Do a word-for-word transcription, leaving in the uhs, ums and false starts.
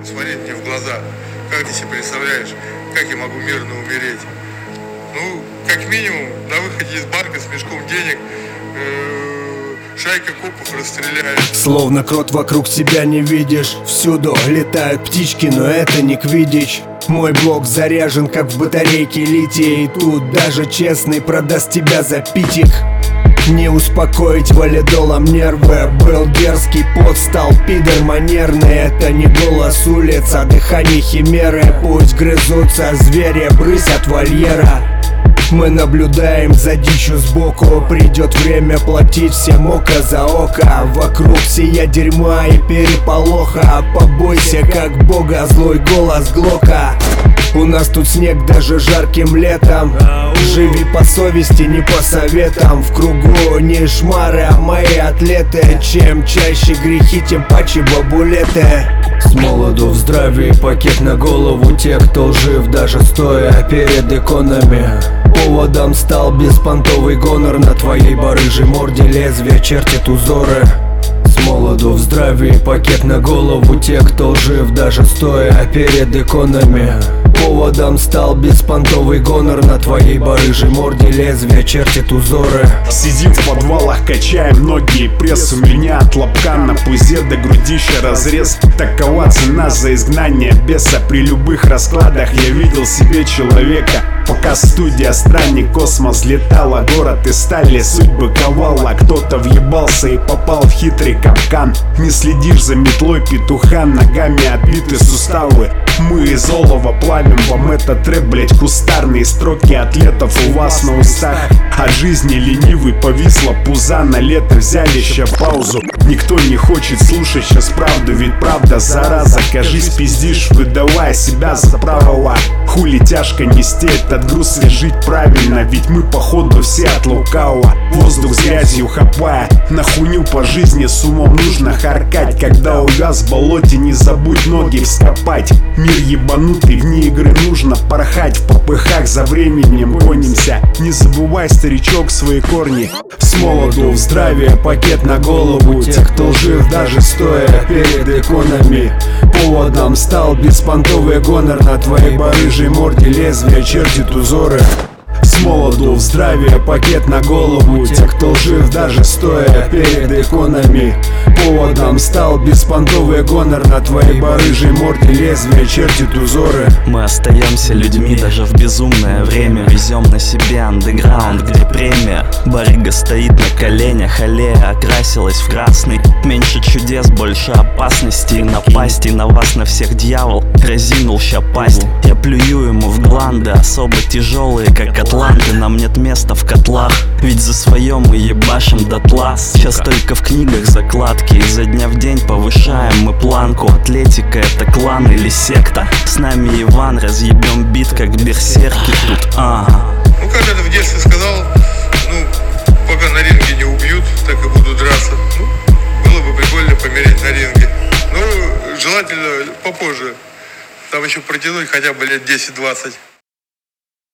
смотреть мне в глаза. Как ты себе представляешь, как я могу мирно умереть? Ну, как минимум, на выходе из банка с мешком денег э, шайка копов расстреляет. Словно крот вокруг себя не видишь. Всюду летают птички, но это не квиддич. Мой блок заряжен, как в батарейке литий. Тут даже честный продаст тебя за питик. Не успокоить валидолом нервы. Был дерзкий, пот стал пидор манерный. Это не голос улиц, а дыхание химеры. Пусть грызутся звери, брысь от вольера. Мы наблюдаем за дичью сбоку. Придет время платить всем око за око. Вокруг сия дерьма и переполоха. Побойся как бога, злой голос Глока. У нас тут снег даже жарким летом. Живи по совести, не по советам. В кругу не шмары, а мои атлеты. Чем чаще грехи, тем паче бабулеты. С молоду в здравии пакет на голову. Те, кто жив, даже стоя перед иконами. Поводом стал беспонтовый гонор. На твоей барыжей морде лезвие чертит узоры. С молоду в здравии пакет на голову. Те, кто жив, даже стоя перед иконами. Поводом стал беспонтовый гонор. На твоей барыжей морде лезвие чертит узоры. Сидим в подвалах, качаем ноги и пресс. У меня от лобка на пузе до грудища разрез. Такова цена за изгнание беса. При любых раскладах я видел себе человека. Пока студия странник, космос летала. Город из стали, судьбы ковала. Кто-то въебался и попал в хитрый капкан. Не следишь за метлой петуха. Ногами отбиты суставы. Мы из олова плавим вам этот рэп, блять, кустарные строки атлетов у вас на устах. От жизни ленивый повисла пуза. На лето взяли ща паузу. Никто не хочет слушать сейчас правду, ведь правда зараза. Кажись, пиздишь, выдавая себя за правого. Хули тяжко нести этот груз и жить правильно, ведь мы походу все от лукавого. Воздух с грязью хапая, на хуйню по жизни с умом нужно харкать. Когда увяз в болоте, не забудь ноги вскопать. Мир ебанутый, вне игры нужно порхать. В попыхах за временем гонимся. Не забывай, старичок, свои корни. С молоду в здравии пакет на голову. Те, кто жив, даже стоя перед иконами. Поводом стал беспонтовый гонор. На твоей барыжей морде лезвие чертит узоры. С молоду в здравии пакет на голову. Те, кто жив, даже стоя перед иконами. Поводом стал беспонтовый гонор. На твоей барыжей морде лезвие чертит узоры. Мы остаемся людьми даже в безумное время. Везем на себе андеграунд, где премия. Барыга стоит на коленях, аллея окрасилась в красный. Меньше чудес, больше опасностей. Напасти на вас, на всех дьявол разинул ща пасть. Я плюю ему в гланды, особо тяжелые, как атланты. Нам нет места в котлах, ведь за свое мы ебашим дотла. Сейчас только в книгах закладки. Изо дня в день повышаем мы планку. Атлетика — это клан или секта. С нами Иван, разъебем бит, как берсерки тут. А. Ну, как это в детстве сказал, ну, пока на ринге не убьют, так и буду драться. Ну, было бы прикольно помереть на ринге. Ну, желательно попозже. Там еще протянуть хотя бы лет десять-двадцать.